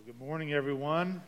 Good morning, everyone.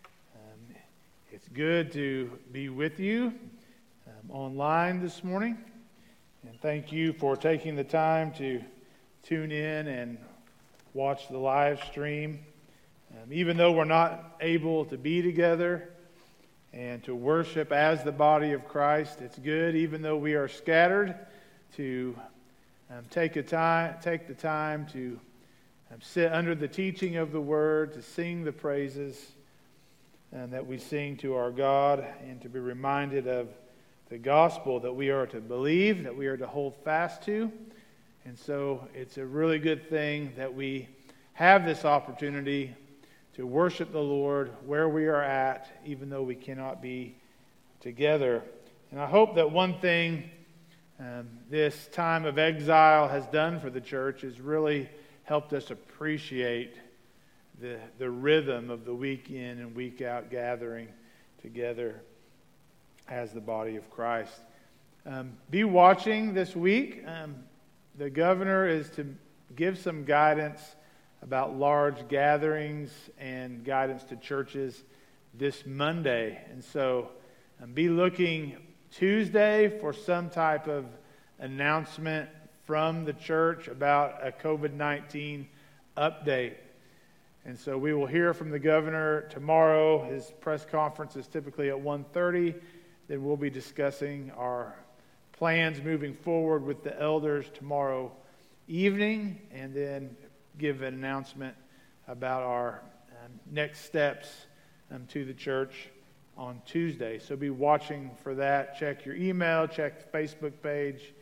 It's good to be with you online this morning. And thank you for taking the time to tune in and watch the live stream. Even though we're not able to be together and to worship as the body of Christ, it's good, even though we are scattered, to take the time to sit under the teaching of the Word, to sing the praises that we sing to our God, and to be reminded of the gospel that we are to believe, that we are to hold fast to. And so it's a really good thing that we have this opportunity to worship the Lord where we are at, even though we cannot be together. And I hope that one thing this time of exile has done for the church is really helped us appreciate the rhythm of the week in and week out gathering together as the body of Christ. Be watching this week. The governor is to give some guidance about large gatherings and guidance to churches this Monday. And so be looking Tuesday for some type of announcement from the church about a COVID-19 update. And so we will hear from the governor tomorrow. His press conference is typically at 1:30. Then we'll be discussing our plans moving forward with the elders tomorrow evening, and then give an announcement about our next steps to the church on Tuesday. So be watching for that. Check your email, check the Facebook page,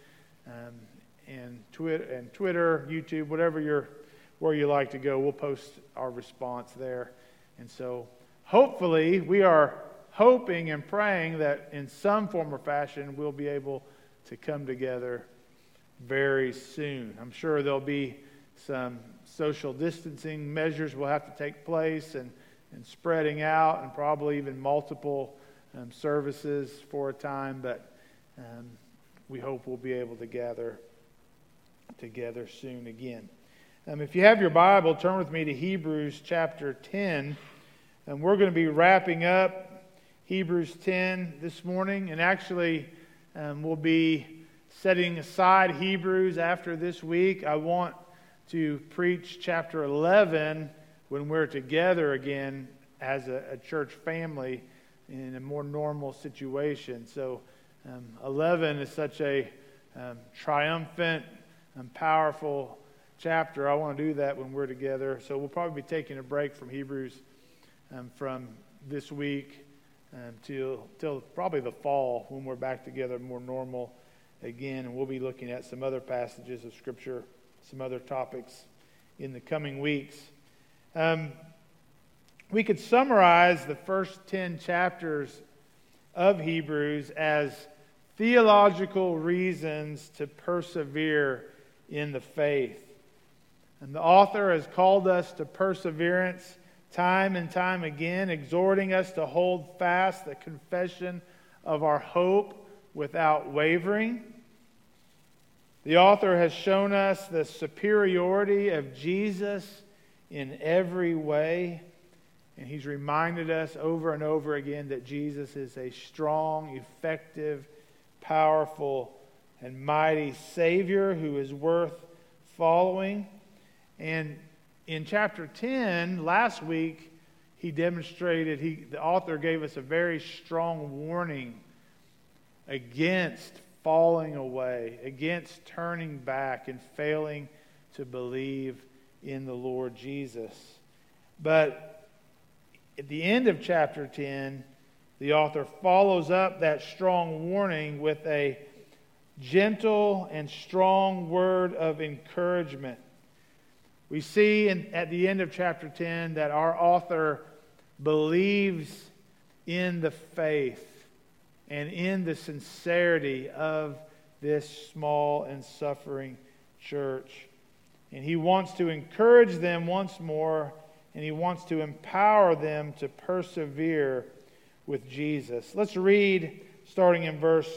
and Twitter, YouTube, where you like to go. We'll post our response there. And so hopefully, we are hoping and praying that in some form or fashion we'll be able to come together very soon. I'm sure there'll be some social distancing measures will have to take place, and spreading out, and probably even multiple services for a time, but we hope we'll be able to gather together soon again. If you have your Bible, turn with me to Hebrews chapter 10. And we're going to be wrapping up Hebrews 10 this morning. And actually, we'll be setting aside Hebrews after this week. I want to preach chapter 11 when we're together again as a church family in a more normal situation. So 11 is such a triumphant and powerful chapter. I want to do that when we're together. So we'll probably be taking a break from Hebrews from this week till probably the fall, when we're back together more normal again. And we'll be looking at some other passages of Scripture, some other topics in the coming weeks. We could summarize the first 10 chapters of Hebrews as theological reasons to persevere in the faith. And the author has called us to perseverance time and time again, exhorting us to hold fast the confession of our hope without wavering. The author has shown us the superiority of Jesus in every way, and he's reminded us over and over again that Jesus is a strong, effective, powerful, and mighty Savior who is worth following. And in chapter 10, last week, he demonstrated, the author gave us a very strong warning against falling away, against turning back and failing to believe in the Lord Jesus. But at the end of chapter 10, the author follows up that strong warning with a gentle and strong word of encouragement. We see at the end of chapter 10 that our author believes in the faith and in the sincerity of this small and suffering church. And he wants to encourage them once more, and he wants to empower them to persevere with Jesus. Let's read starting in verse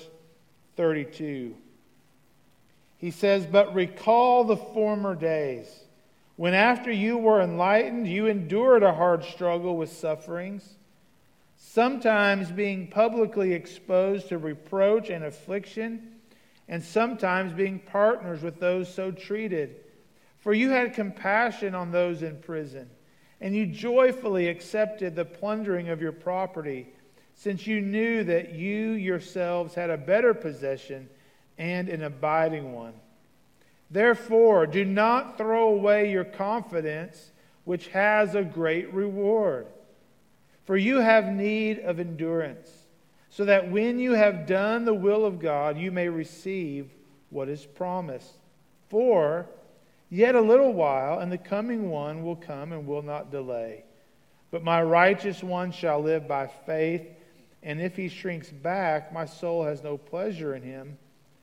32. He says, "But recall the former days when after you were enlightened, you endured a hard struggle with sufferings, sometimes being publicly exposed to reproach and affliction, and sometimes being partners with those so treated. For you had compassion on those in prison, and you joyfully accepted the plundering of your property, since you knew that you yourselves had a better possession and an abiding one. Therefore, do not throw away your confidence, which has a great reward. For you have need of endurance, so that when you have done the will of God, you may receive what is promised. For yet a little while, and the coming one will come and will not delay. But my righteous one shall live by faith, and if he shrinks back, my soul has no pleasure in him.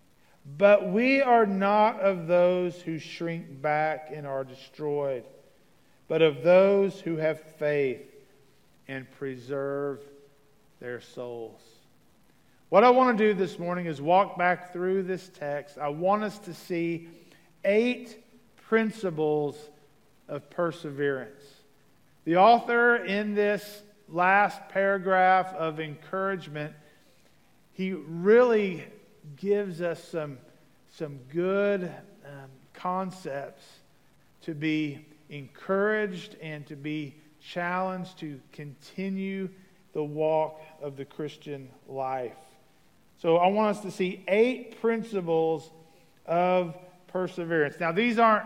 But we are not of those who shrink back and are destroyed, but of those who have faith and preserve their souls. What I want to do this morning is walk back through this text. I want us to see 8 principles of perseverance. The author in this last paragraph of encouragement, he really gives us some good concepts to be encouraged and to be challenged to continue the walk of the Christian life. So I want us to see 8 principles of perseverance. Now these aren't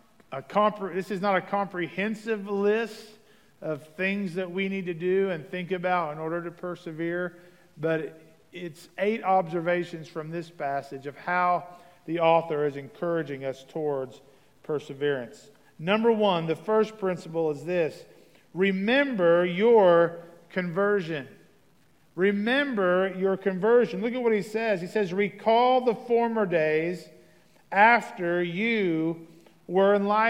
this is not a comprehensive list of things that we need to do and think about in order to persevere, but it's 8 observations from this passage of how the author is encouraging us towards perseverance. Number 1, the first principle is this: remember your conversion. Remember your conversion. Look at what he says. He says, recall the former days after you were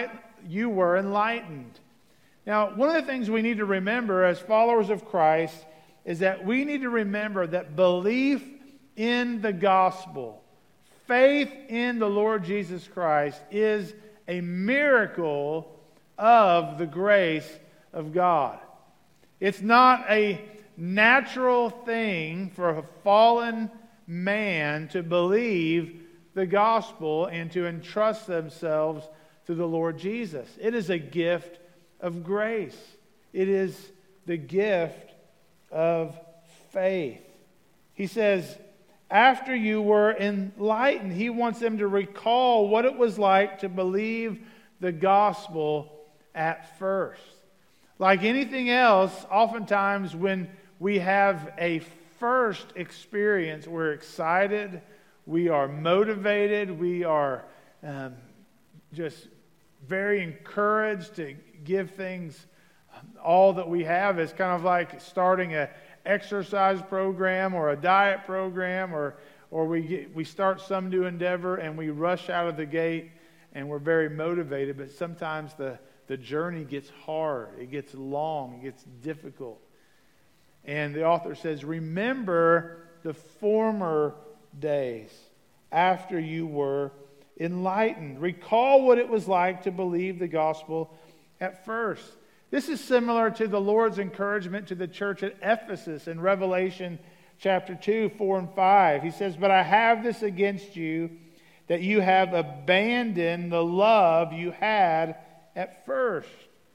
enlightened. Now, one of the things we need to remember as followers of Christ is that we need to remember that belief in the gospel, faith in the Lord Jesus Christ, is a miracle of the grace of God. It's not a natural thing for a fallen man to believe the gospel and to entrust themselves to the Lord Jesus. It is a gift of grace. It is the gift of faith. He says, after you were enlightened, he wants them to recall what it was like to believe the gospel at first. Like anything else, oftentimes when we have a first experience, we're excited, we are motivated, we are just very encouraged to give things all that we have. It's kind of like starting an exercise program or a diet program, or we start some new endeavor and we rush out of the gate and we're very motivated, but sometimes the journey gets hard, it gets long, it gets difficult. And the author says, remember the former days after you were enlightened. Recall what it was like to believe the gospel at first. This is similar to the Lord's encouragement to the church at Ephesus in Revelation chapter 2, 4, and 5. He says, but I have this against you, that you have abandoned the love you had at first.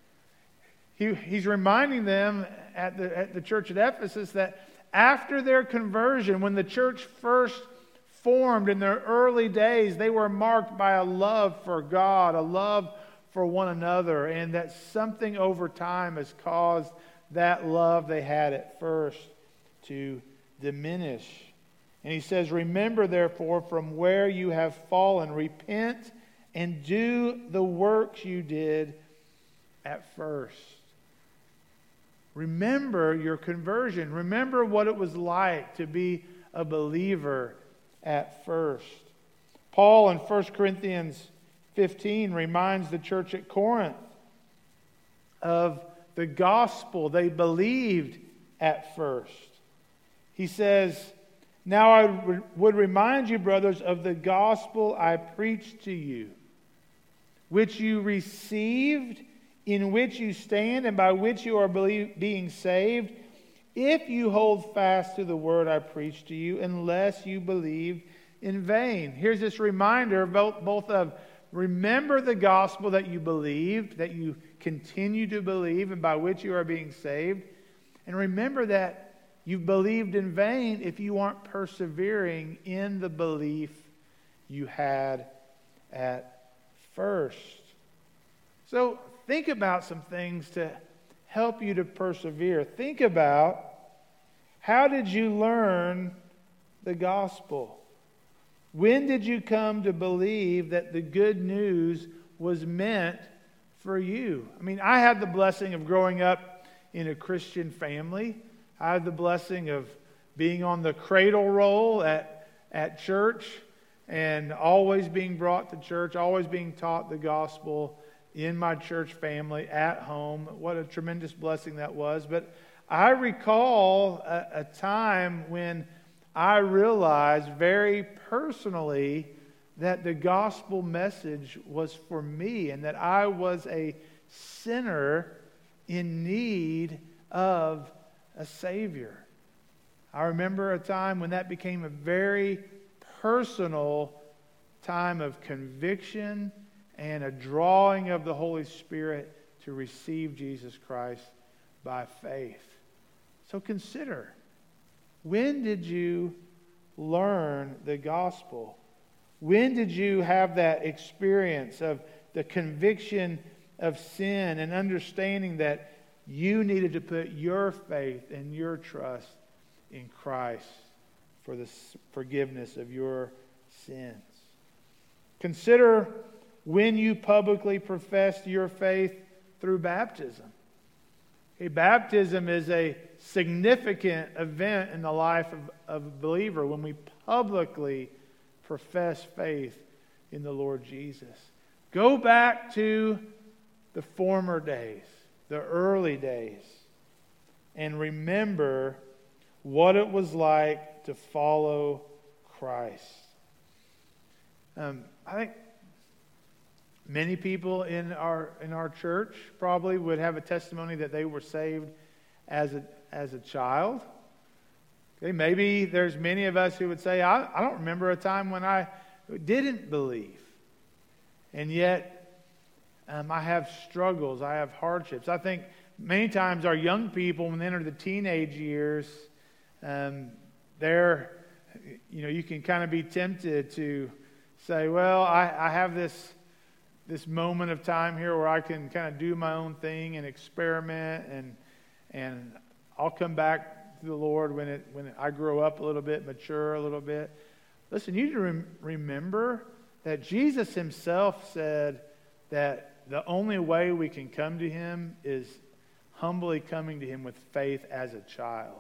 He's reminding them at the church at Ephesus that after their conversion, when the church first formed in their early days, they were marked by a love for God, a love for one another, and that something over time has caused that love they had at first to diminish. And he says, remember therefore from where you have fallen, repent and do the works you did at first. Remember your conversion. Remember what it was like to be a believer at first. Paul in 1 Corinthians 15 reminds the church at Corinth of the gospel they believed at first. He says, now I would remind you, brothers, of the gospel I preached to you, which you received, in which you stand, and by which you are being saved, if you hold fast to the word I preached to you, unless you believed in vain. Here's this reminder both of remember the gospel that you believed, that you continue to believe, and by which you are being saved. And remember that you've believed in vain if you aren't persevering in the belief you had at first. So think about some things to help you to persevere. Think about, how did you learn the gospel? When did you come to believe that the good news was meant for you? I mean, I had the blessing of growing up in a Christian family. I had the blessing of being on the cradle roll at church and always being brought to church, always being taught the gospel in my church family, at home. What a tremendous blessing that was. But I recall a time when I realized very personally that the gospel message was for me and that I was a sinner in need of a Savior. I remember a time when that became a very personal time of conviction and a drawing of the Holy Spirit to receive Jesus Christ by faith. So consider, when did you learn the gospel? When did you have that experience of the conviction of sin and understanding that you needed to put your faith and your trust in Christ for the forgiveness of your sins? Consider when you publicly professed your faith through baptism. Okay, baptism is a significant event in the life of a believer when we publicly profess faith in the Lord Jesus. Go back to the former days, the early days, and remember what it was like to follow Christ. I think many people in our church probably would have a testimony that they were saved as a child. Okay, maybe there's many of us who would say, I don't remember a time when I didn't believe. And yet, I have struggles, I have hardships. I think many times our young people, when they enter the teenage years, you can kind of be tempted to say, well, I have this moment of time here where I can kind of do my own thing and experiment, and I'll come back to the Lord when I grow up a little bit, mature a little bit. Listen, you need to remember that Jesus himself said that the only way we can come to him is humbly coming to him with faith as a child.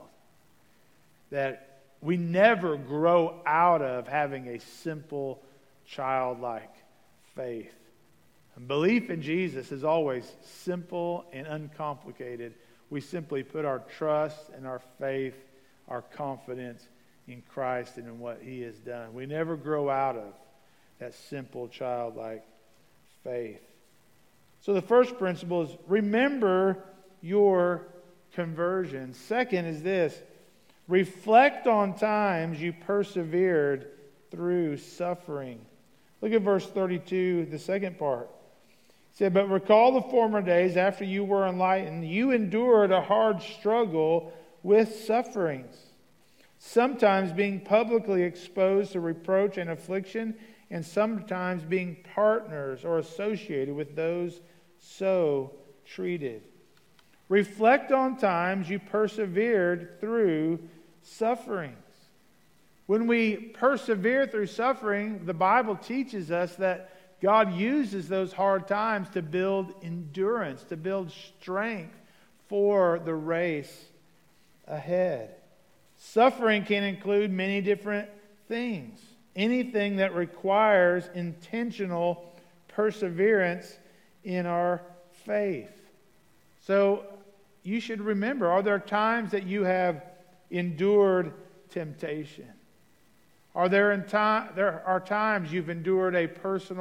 That we never grow out of having a simple, childlike faith. And belief in Jesus is always simple and uncomplicated. We simply put our trust and our faith, our confidence in Christ and in what he has done. We never grow out of that simple, childlike faith. So the first principle is remember your conversion. Second is this: reflect on times you persevered through suffering. Look at verse 32, the second part. It said, but recall the former days after you were enlightened. You endured a hard struggle with sufferings, sometimes being publicly exposed to reproach and affliction, and sometimes being partners or associated with those so treated. Reflect on times you persevered through sufferings. When we persevere through suffering, the Bible teaches us that God uses those hard times to build endurance, to build strength for the race ahead. Suffering can include many different things. Anything that requires intentional perseverance in our faith. So you should remember, are there times that you have endured temptation? There are times you've endured a personal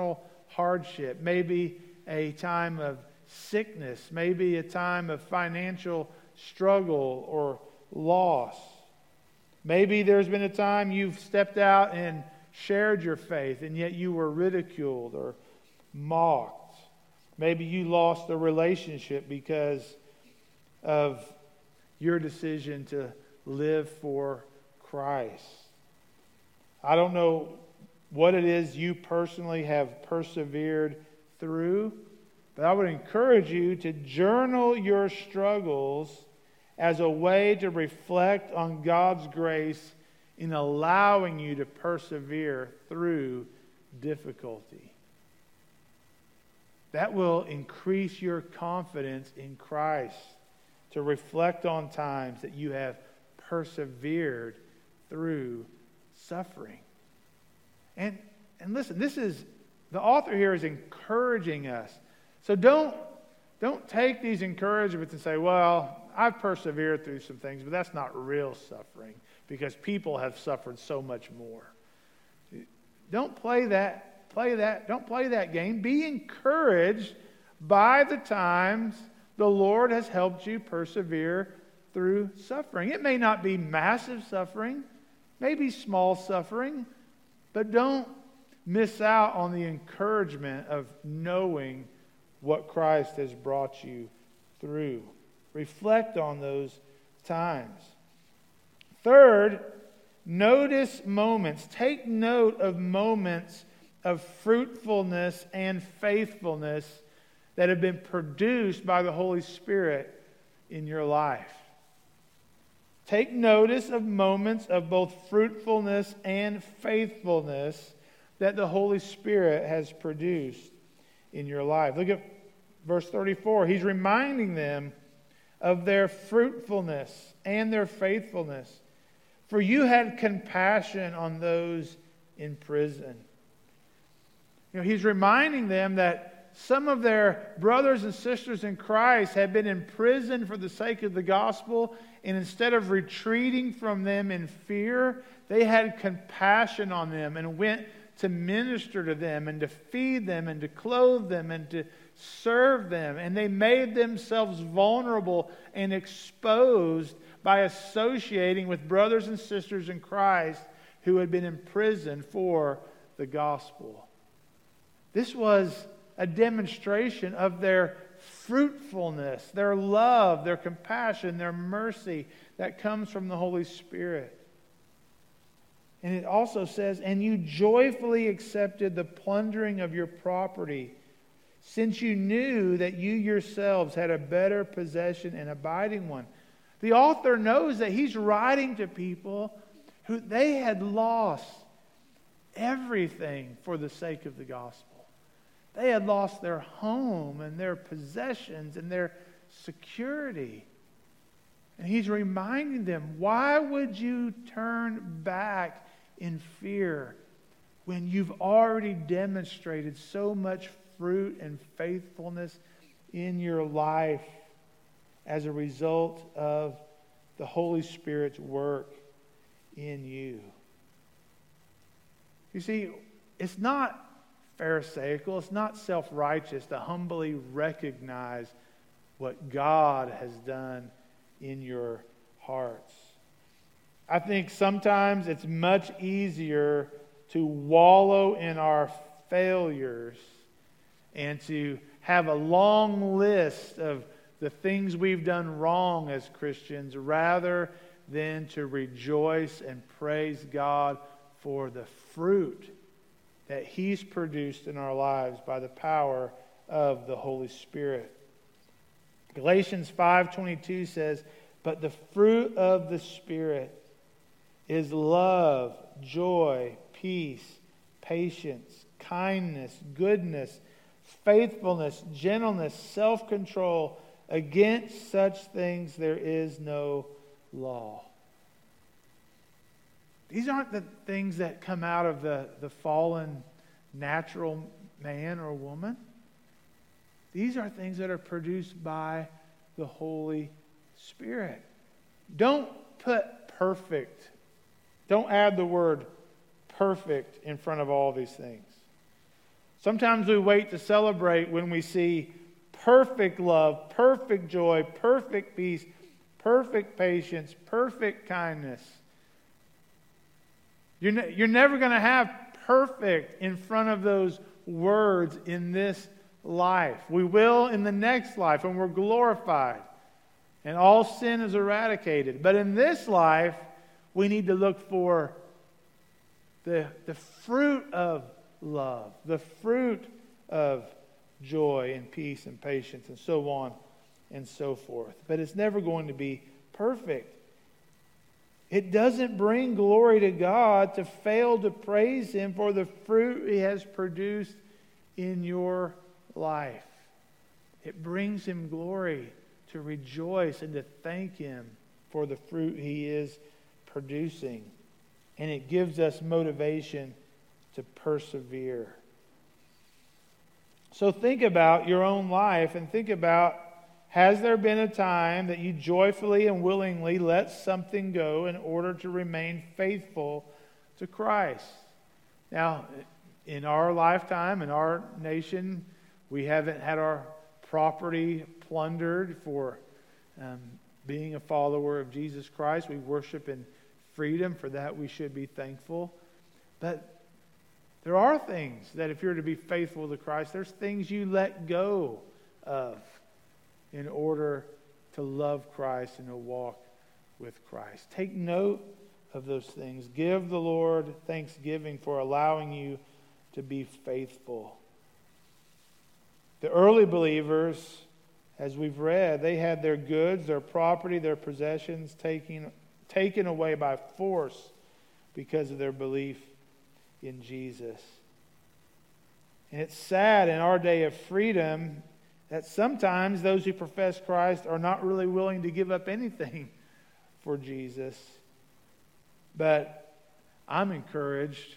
hardship, maybe a time of sickness, maybe a time of financial struggle or loss. Maybe there's been a time you've stepped out and shared your faith, and yet you were ridiculed or mocked. Maybe you lost a relationship because of your decision to live for Christ. I don't know what it is you personally have persevered through, but I would encourage you to journal your struggles as a way to reflect on God's grace in allowing you to persevere through difficulty. That will increase your confidence in Christ, to reflect on times that you have persevered through suffering. And listen, the author here is encouraging us. So don't take these encouragements and say, well, I've persevered through some things, but that's not real suffering because people have suffered so much more. Don't play that game. Be encouraged by the times the Lord has helped you persevere through suffering. It may not be massive suffering, maybe small suffering, but don't miss out on the encouragement of knowing what Christ has brought you through. Reflect on those times. Third, notice moments. Take note of moments of fruitfulness and faithfulness that have been produced by the Holy Spirit in your life. Take notice of moments of both fruitfulness and faithfulness that the Holy Spirit has produced in your life. Look at verse 34. He's reminding them of their fruitfulness and their faithfulness. For you had compassion on those in prison. He's reminding them that some of their brothers and sisters in Christ had been in prison for the sake of the gospel, and instead of retreating from them in fear, they had compassion on them and went to minister to them and to feed them and to clothe them and to serve them. And they made themselves vulnerable and exposed by associating with brothers and sisters in Christ who had been in prison for the gospel. This was a demonstration of their fruitfulness, their love, their compassion, their mercy that comes from the Holy Spirit. And it also says, and you joyfully accepted the plundering of your property, since you knew that you yourselves had a better possession and abiding one. The author knows that he's writing to people who they had lost everything for the sake of the gospel. They had lost their home and their possessions and their security. And he's reminding them, why would you turn back in fear when you've already demonstrated so much fruit and faithfulness in your life as a result of the Holy Spirit's work in you? You see, it's not Pharisaical, it's not self-righteous to humbly recognize what God has done in your hearts. I think sometimes it's much easier to wallow in our failures and to have a long list of the things we've done wrong as Christians rather than to rejoice and praise God for the fruit that He's produced in our lives by the power of the Holy Spirit. Galatians 5:22 says, but the fruit of the Spirit is love, joy, peace, patience, kindness, goodness, faithfulness, gentleness, self-control. Against such things there is no law. These aren't the things that come out of the fallen natural man or woman. These are things that are produced by the Holy Spirit. Don't put perfect. Don't add the word perfect in front of all these things. Sometimes we wait to celebrate when we see perfect love, perfect joy, perfect peace, perfect patience, perfect kindness. You're never going to have perfect in front of those words in this life. We will in the next life when we're glorified and all sin is eradicated. But in this life, we need to look for the fruit of love, the fruit of joy and peace and patience and so on and so forth. But it's never going to be perfect. It doesn't bring glory to God to fail to praise Him for the fruit He has produced in your life. It brings Him glory to rejoice and to thank Him for the fruit He is producing. And it gives us motivation to persevere. So think about your own life and think about, has there been a time that you joyfully and willingly let something go in order to remain faithful to Christ? Now, in our lifetime, in our nation, we haven't had our property plundered for being a follower of Jesus Christ. We worship in freedom. For that, we should be thankful. But there are things that if you're to be faithful to Christ, there's things you let go of in order to love Christ and to walk with Christ. Take note of those things. Give the Lord thanksgiving for allowing you to be faithful. The early believers, as we've read, they had their goods, their property, their possessions taken away by force because of their belief in Jesus. And it's sad in our day of freedom that sometimes those who profess Christ are not really willing to give up anything for Jesus. But I'm encouraged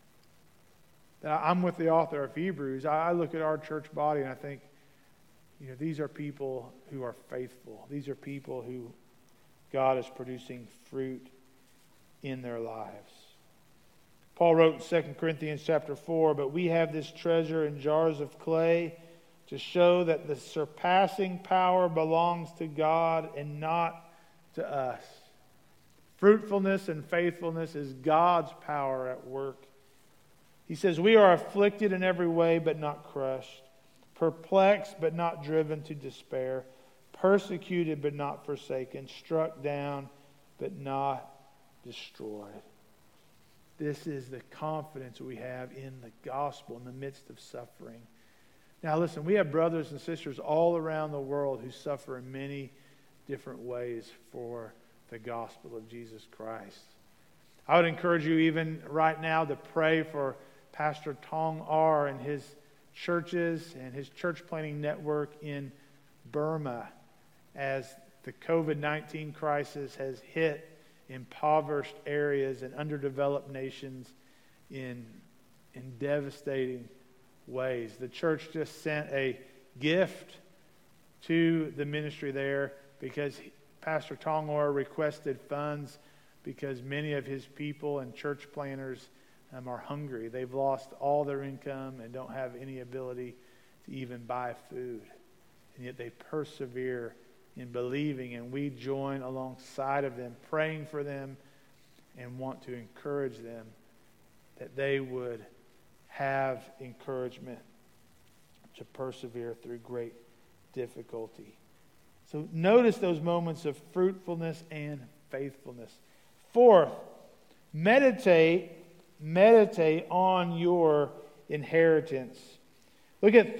that I'm with the author of Hebrews. I look at our church body and I think, these are people who are faithful. These are people who God is producing fruit in their lives. Paul wrote in 2 Corinthians chapter 4, "But we have this treasure in jars of clay to show that the surpassing power belongs to God and not to us." Fruitfulness and faithfulness is God's power at work. He says, "We are afflicted in every way, but not crushed. Perplexed, but not driven to despair. Persecuted, but not forsaken. Struck down, but not destroyed." This is the confidence we have in the gospel in the midst of suffering. Now listen, we have brothers and sisters all around the world who suffer in many different ways for the gospel of Jesus Christ. I would encourage you even right now to pray for Pastor Tong R and his churches and his church planting network in Burma as the COVID-19 crisis has hit impoverished areas and underdeveloped nations in devastating ways. The church just sent a gift to the ministry there because Pastor Tongor requested funds because many of his people and church planners are hungry. They've lost all their income and don't have any ability to even buy food. And yet they persevere in believing, and we join alongside of them, praying for them and want to encourage them that they would have encouragement to persevere through great difficulty. So notice those moments of fruitfulness and faithfulness. Fourth, meditate on your inheritance. Look at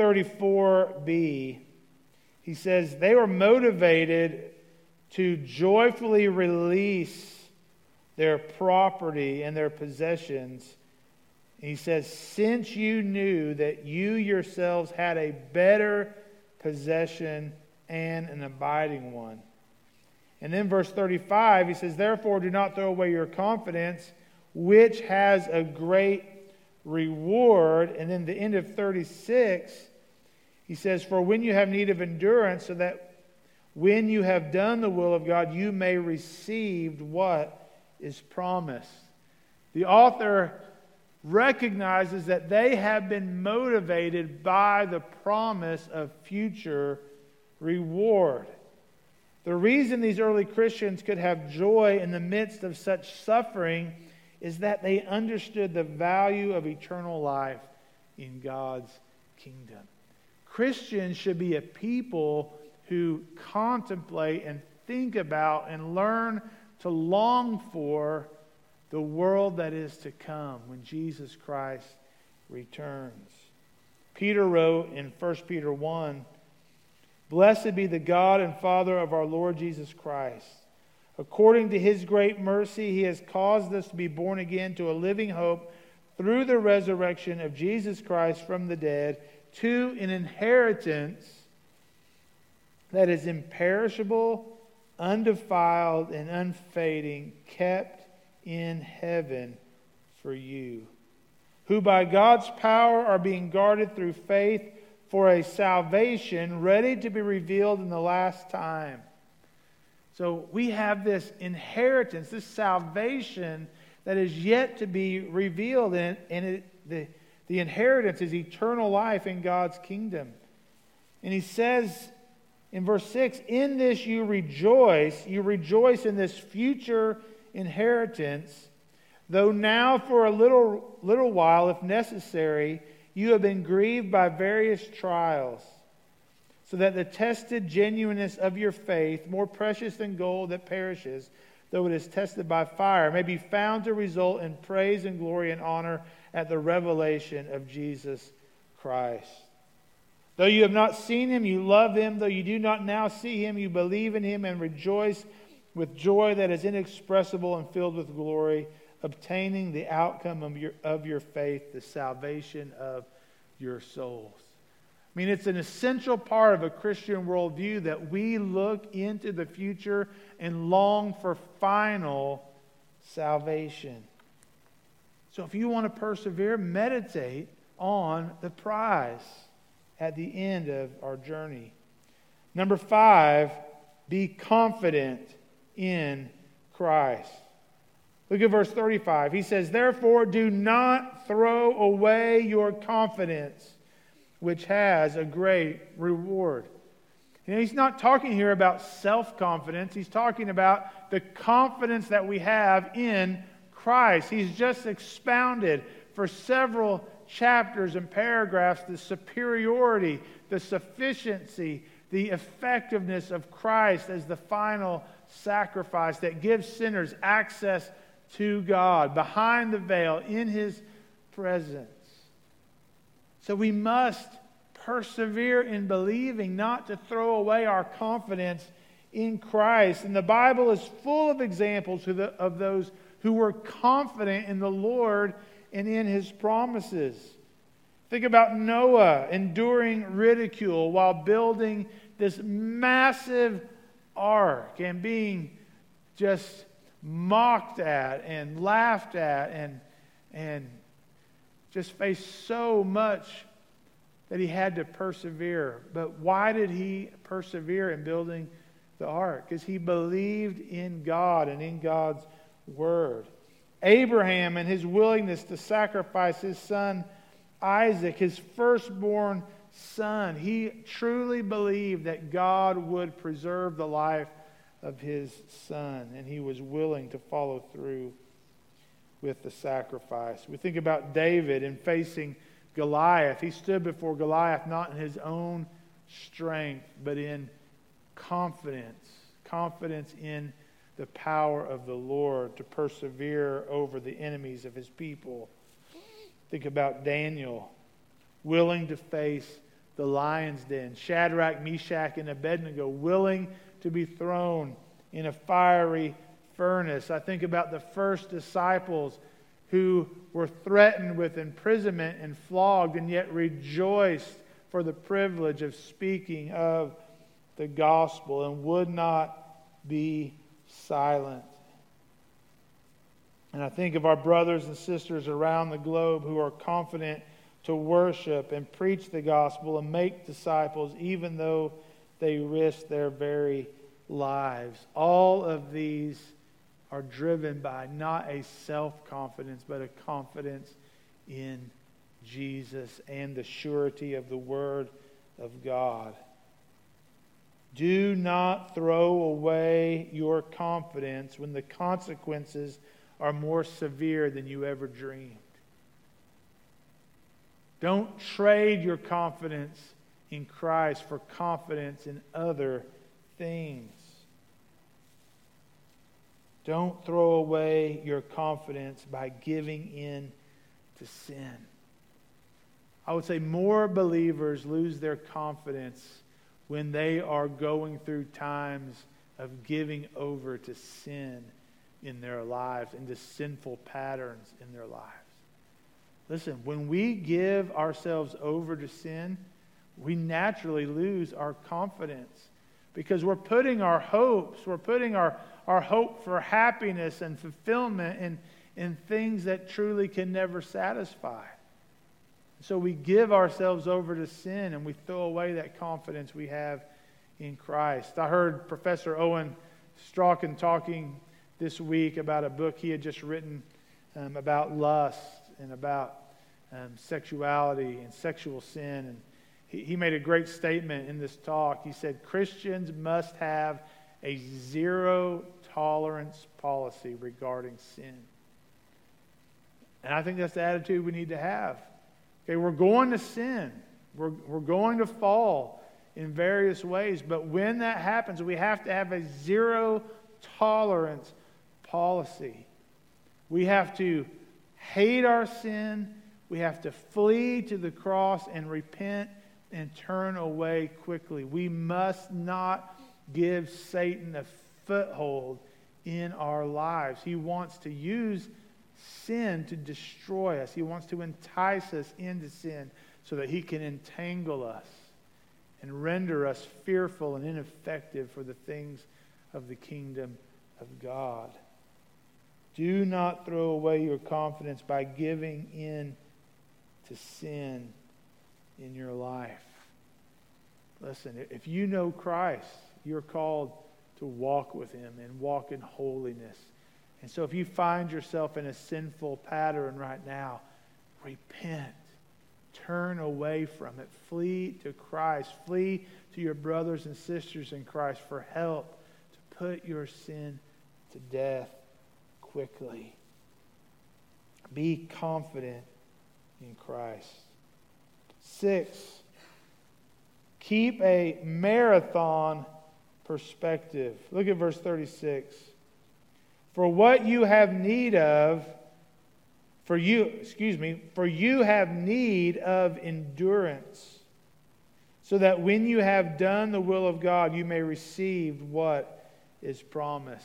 34b. He says, they were motivated to joyfully release their property and their possessions. And he says, since you knew that you yourselves had a better possession and an abiding one. And then verse 35, he says, therefore do not throw away your confidence, which has a great reward. And then the end of 36, he says, for when you have need of endurance, so that when you have done the will of God, you may receive what is promised. The author recognizes that they have been motivated by the promise of future reward. The reason these early Christians could have joy in the midst of such suffering is that they understood the value of eternal life in God's kingdom. Christians should be a people who contemplate and think about and learn to long for the world that is to come when Jesus Christ returns. Peter wrote in 1 Peter 1, "Blessed be the God and Father of our Lord Jesus Christ. According to His great mercy, He has caused us to be born again to a living hope through the resurrection of Jesus Christ from the dead, to an inheritance that is imperishable, undefiled, and unfading, kept in heaven for you, who by God's power are being guarded through faith for a salvation ready to be revealed in the last time." So we have this inheritance, this salvation that is yet to be revealed, and the inheritance is eternal life in God's kingdom. And he says in verse 6, "In this you rejoice in this future inheritance, though now for a little while, if necessary, you have been grieved by various trials, so that the tested genuineness of your faith, more precious than gold that perishes, though it is tested by fire, may be found to result in praise and glory and honor at the revelation of Jesus Christ. Though you have not seen Him, you love Him. Though you do not now see Him, you believe in Him and rejoice with joy that is inexpressible and filled with glory, obtaining the outcome of your faith, the salvation of your souls." I mean, it's an essential part of a Christian worldview that we look into the future and long for final salvation. So if you want to persevere, meditate on the prize at the end of our journey. Number 5, be confident in Christ. Look at verse 35. He says, "Therefore do not throw away your confidence, which has a great reward." You know, he's not talking here about self-confidence. He's talking about the confidence that we have in Christ. He's just expounded for several chapters and paragraphs the superiority, the sufficiency, the effectiveness of Christ as the final sacrifice that gives sinners access to God behind the veil in His presence. So we must persevere in believing, not to throw away our confidence in Christ. And the Bible is full of examples of those who were confident in the Lord and in His promises. Think about Noah enduring ridicule while building this massive ark and being just mocked at and laughed at and just faced so much that he had to persevere. But why did he persevere in building the ark? Because he believed in God and in God's word. Abraham and his willingness to sacrifice his son Isaac, his firstborn son, he truly believed that God would preserve the life of his son, and he was willing to follow through with the sacrifice. We think about David in facing Goliath. He stood before Goliath not in his own strength, but in confidence in the power of the Lord to persevere over the enemies of his people. Think about Daniel, willing to face the lion's den. Shadrach, Meshach, and Abednego, willing to be thrown in a fiery furnace. I think about the first disciples who were threatened with imprisonment and flogged, and yet rejoiced for the privilege of speaking of the gospel and would not be silent. And I think of our brothers and sisters around the globe who are confident to worship and preach the gospel and make disciples, even though they risk their very lives. All of these are driven by not a self-confidence, but a confidence in Jesus and the surety of the Word of God. Do not throw away your confidence when the consequences are more severe than you ever dreamed. Don't trade your confidence in Christ for confidence in other things. Don't throw away your confidence by giving in to sin. I would say more believers lose their confidence when they are going through times of giving over to sin in their lives, into sinful patterns in their lives. Listen, when we give ourselves over to sin, we naturally lose our confidence because we're putting our hopes, we're putting our hope for happiness and fulfillment in things that truly can never satisfy. So we give ourselves over to sin and we throw away that confidence we have in Christ. I heard Professor Owen Strachan talking this week about a book he had just written about lust and about sexuality and sexual sin. And he made a great statement in this talk. He said, Christians must have a zero tolerance policy regarding sin. And I think that's the attitude we need to have. Okay, we're going to sin. We're going to fall in various ways. But when that happens, we have to have a zero tolerance policy. We have to hate our sin. We have to flee to the cross and repent and turn away quickly. We must not give Satan a foothold in our lives. He wants to use sin to destroy us. He wants to entice us into sin so that he can entangle us and render us fearful and ineffective for the things of the kingdom of God. Do not throw away your confidence by giving in to sin in your life. Listen, if you know Christ, you're called to walk with him and walk in holiness. And so if you find yourself in a sinful pattern right now, repent. Turn away from it. Flee to Christ. Flee to your brothers and sisters in Christ for help to put your sin to death quickly. Be confident in Christ. 6, keep a marathon perspective. Look at verse 36. For what you have need of, for you have need of endurance, so that when you have done the will of God, you may receive what is promised.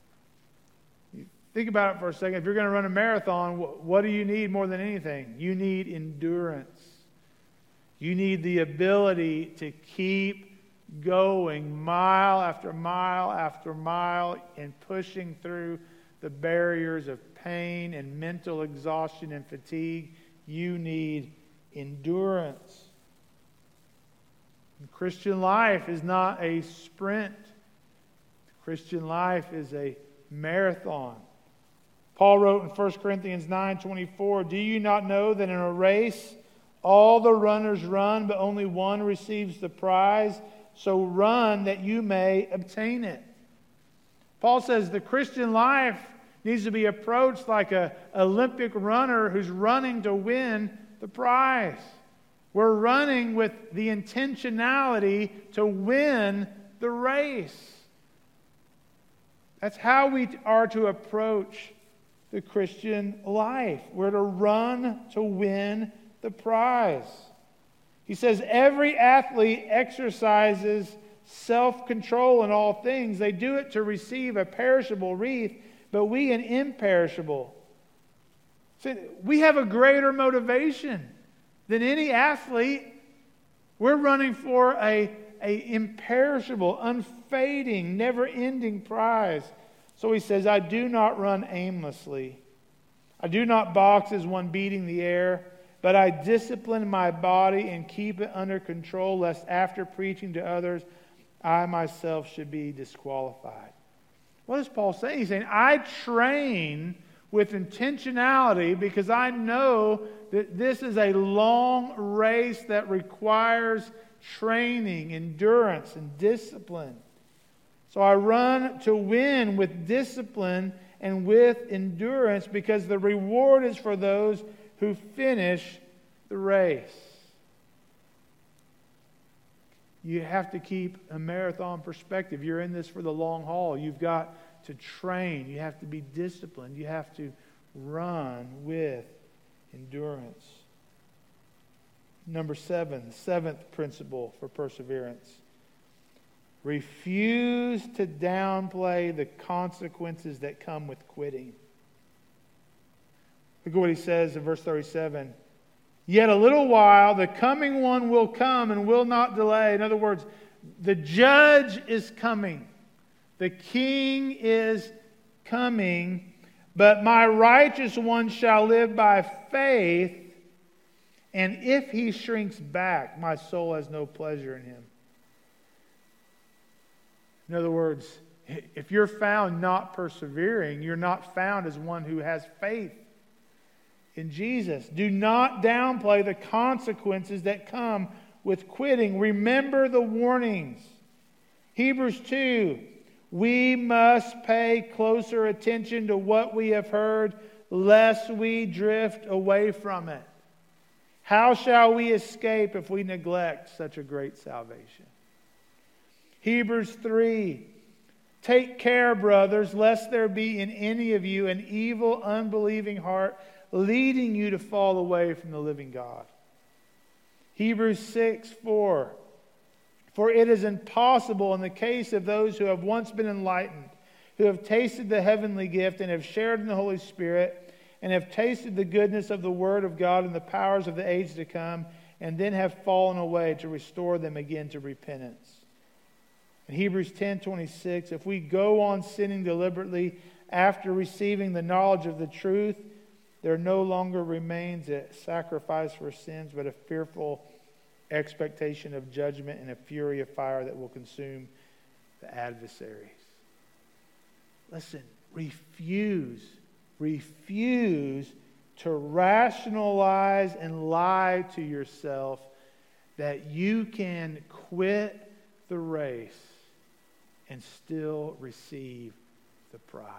Think about it for a second. If you're going to run a marathon, what do you need more than anything? You need endurance. You need the ability to keep going mile after mile after mile and pushing through the barriers of pain and mental exhaustion and fatigue. You need endurance. The Christian life is not a sprint. The Christian life is a marathon. Paul wrote in 1 Corinthians 9:24, do you not know that in a race all the runners run, but only one receives the prize? So run that you may obtain it. Paul says the Christian life needs to be approached like an Olympic runner who's running to win the prize. We're running with the intentionality to win the race. That's how we are to approach the Christian life. We're to run to win the prize. He says every athlete exercises self-control in all things. They do it to receive a perishable wreath, but we an imperishable. So we have a greater motivation than any athlete. We're running for a imperishable, unfading, never-ending prize. So he says, I do not run aimlessly. I do not box as one beating the air, but I discipline my body and keep it under control, lest after preaching to others, I myself should be disqualified. What is Paul saying? He's saying, I train with intentionality, because I know that this is a long race that requires training, endurance, and discipline. So I run to win with discipline and with endurance, because the reward is for those who finish the race. You have to keep a marathon perspective. You're in this for the long haul. You've got to train. You have to be disciplined. You have to run with endurance. Number 7, seventh principle for perseverance. Refuse to downplay the consequences that come with quitting. Look at what he says in verse 37. Yet a little while, the coming one will come and will not delay. In other words, the judge is coming. The king is coming. But my righteous one shall live by faith. And if he shrinks back, my soul has no pleasure in him. In other words, if you're found not persevering, you're not found as one who has faith in Jesus. Do not downplay the consequences that come with quitting. Remember the warnings. Hebrews 2, we must pay closer attention to what we have heard, lest we drift away from it. How shall we escape if we neglect such a great salvation? Hebrews 3, take care, brothers, lest there be in any of you an evil, unbelieving heart, leading you to fall away from the living God. Hebrews 6:4. For it is impossible in the case of those who have once been enlightened, who have tasted the heavenly gift and have shared in the Holy Spirit, and have tasted the goodness of the Word of God and the powers of the age to come, and then have fallen away, to restore them again to repentance. In Hebrews 10:26, if we go on sinning deliberately after receiving the knowledge of the truth, there no longer remains a sacrifice for sins, but a fearful expectation of judgment and a fury of fire that will consume the adversaries. Listen, refuse to rationalize and lie to yourself that you can quit the race and still receive the prize.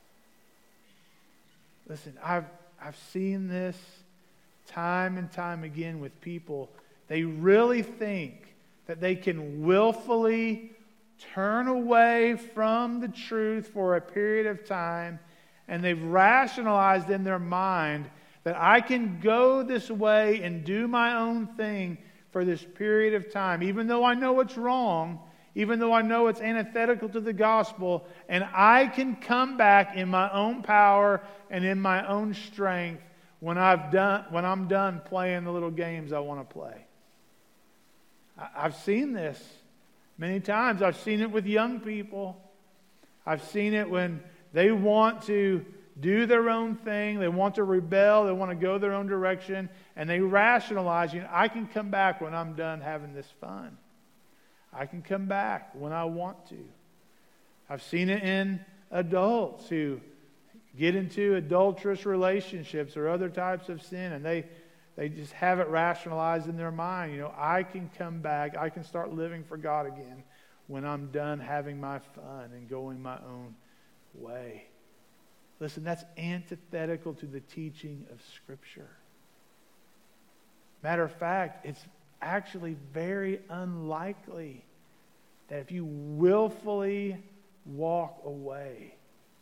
Listen, I've seen this time and time again with people. They really think that they can willfully turn away from the truth for a period of time, and they've rationalized in their mind that I can go this way and do my own thing for this period of time, even though I know it's wrong, even though I know it's antithetical to the gospel, and I can come back in my own power and in my own strength when I'm done playing the little games I want to play. I've seen this many times. I've seen it with young people. I've seen it when they want to do their own thing. They want to rebel. They want to go their own direction. And they rationalize, I can come back when I'm done having this fun. I can come back when I want to. I've seen it in adults who get into adulterous relationships or other types of sin, and they just have it rationalized in their mind. I can come back. I can start living for God again when I'm done having my fun and going my own way. Listen, that's antithetical to the teaching of Scripture. Matter of fact, it's actually very unlikely that if you willfully walk away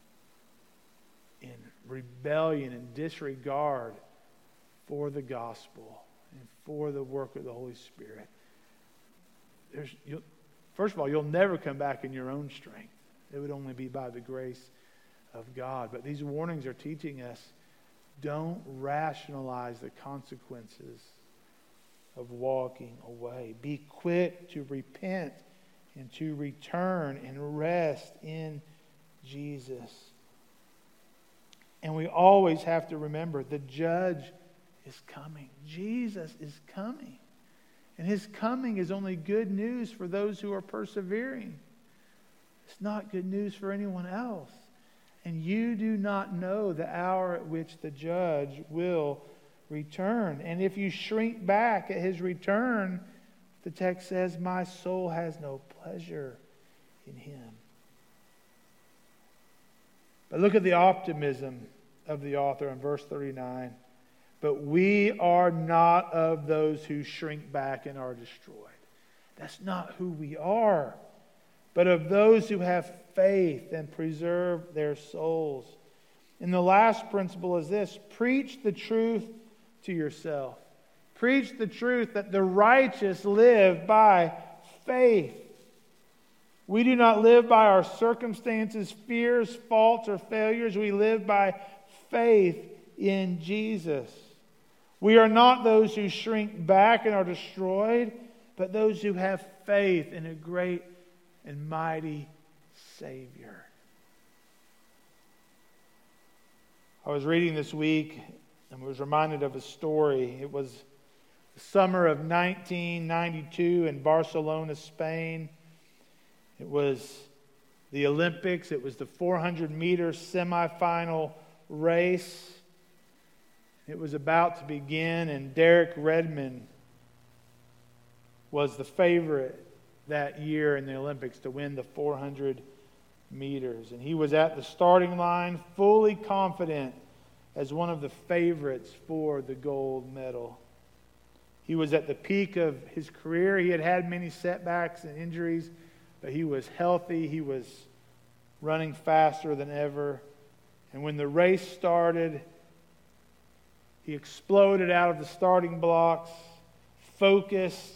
in rebellion and disregard for the gospel and for the work of the Holy Spirit, first of all, you'll never come back in your own strength. It would only be by the grace of God. But these warnings are teaching us, don't rationalize the consequences of walking away. Be quick to repent and to return and rest in Jesus. And we always have to remember, the judge is coming. Jesus is coming. And his coming is only good news for those who are persevering. It's not good news for anyone else. And you do not know the hour at which the judge will return. And if you shrink back at his return, the text says, my soul has no pleasure in him. But look at the optimism of the author in verse 39. But we are not of those who shrink back and are destroyed. That's not who we are. But of those who have faith and preserve their souls. And the last principle is this: preach the truth to yourself. Preach the truth that the righteous live by faith. We do not live by our circumstances, fears, faults, or failures. We live by faith in Jesus. We are not those who shrink back and are destroyed, but those who have faith in a great and mighty Savior. I was reading this week and was reminded of a story. It was the summer of 1992 in Barcelona, Spain. It was the Olympics. It was the 400-meter semifinal race. It was about to begin, and Derek Redmond was the favorite that year in the Olympics to win the 400 meters. And he was at the starting line, fully confident as one of the favorites for the gold medal. He was at the peak of his career. He had had many setbacks and injuries, but he was healthy. He was running faster than ever. And when the race started, he exploded out of the starting blocks, focused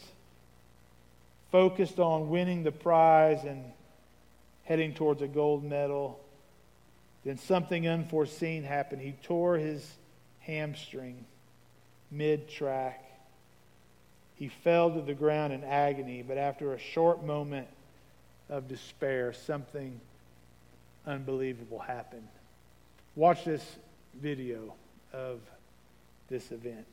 on winning the prize and heading towards a gold medal. Then something unforeseen happened. He tore his hamstring mid-track. He fell to the ground in agony, but after a short moment of despair, something unbelievable happened. Watch this video of this event.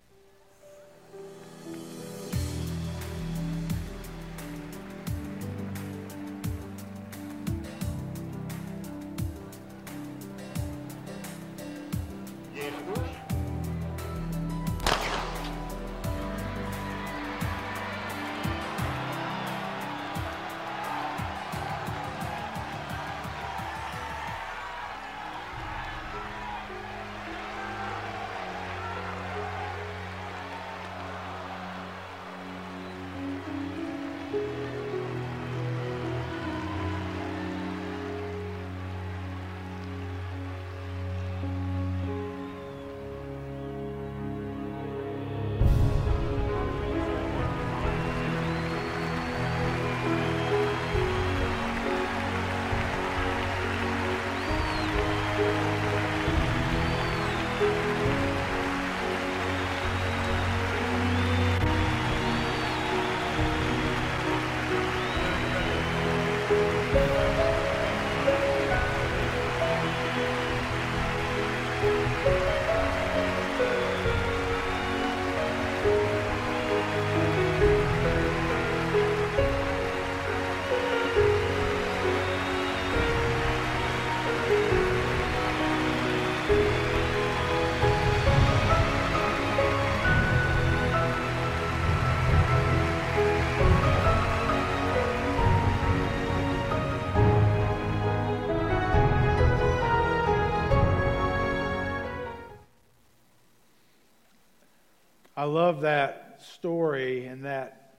I love that story and that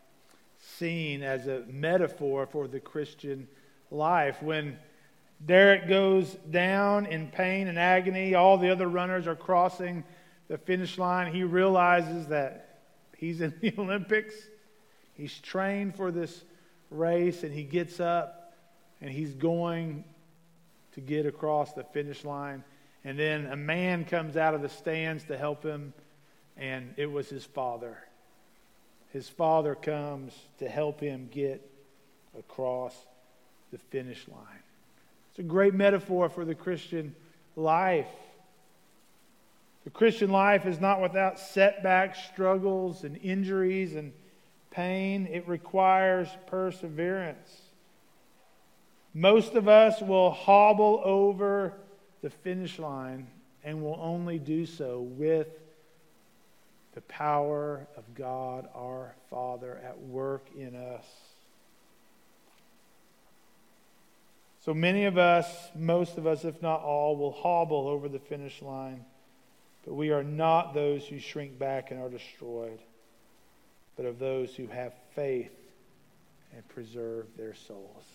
scene as a metaphor for the Christian life. When Derek goes down in pain and agony, all the other runners are crossing the finish line. He realizes that he's in the Olympics. He's trained for this race, and he gets up and he's going to get across the finish line. And then a man comes out of the stands to help him, and it was his father. His father comes to help him get across the finish line. It's a great metaphor for the Christian life. The Christian life is not without setbacks, struggles, and injuries and pain. It requires perseverance. Most of us will hobble over the finish line and will only do so with the power of God our Father at work in us. So many of us, most of us, if not all, will hobble over the finish line. But we are not those who shrink back and are destroyed, but of those who have faith and preserve their souls.